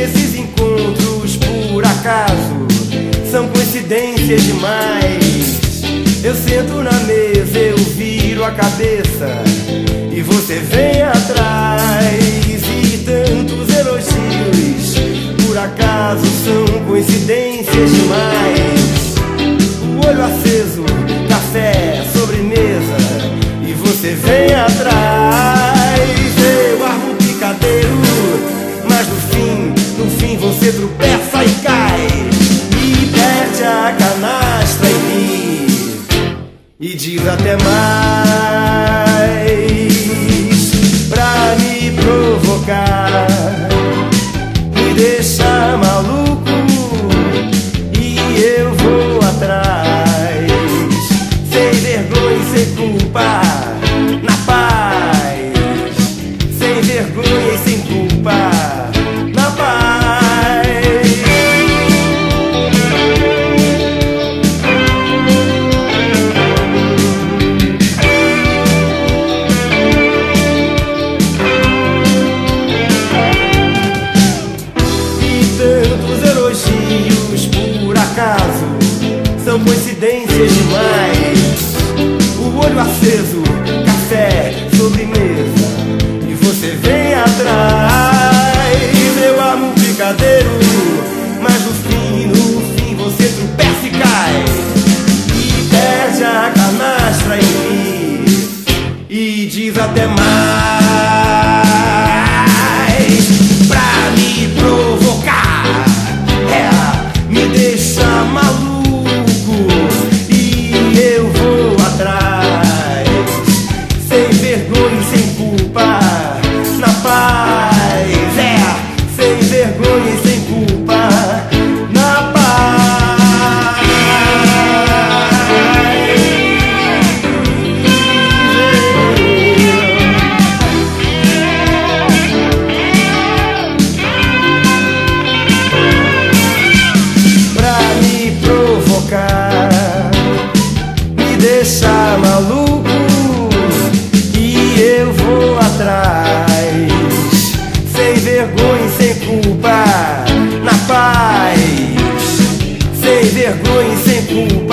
Esses encontros por acaso são coincidências demais. Eu sento na mesa, eu viro a cabeça e você vem atrás. E tantos elogios por acaso são coincidências demais. O olho aceso, café, sobremesa e você vem atrás. Eu armo um picadeiro, mas no fim você tropeça e cai e perde a canastra em mim e diz até mais pra me provocar, me deixa maluco e eu vou atrás, sem vergonha e sem culpa, na paz, sem vergonha e sem culpa, na paz. São coincidências demais. O olho aceso, café, sobremesa e você vem atrás. Eu armo um picadeiro, mas no fim você tropeça e cai e perde a canastra em mim e diz até mais pra me provocar, me deixa maluco e eu vou atrás, sem vergonha e sem culpa, na paz, sem vergonha e sem culpa, na paz. Pra me provocar, me deixa maluco e eu vou atrás, sem vergonha e sem culpa, na paz, sem vergonha e sem culpa.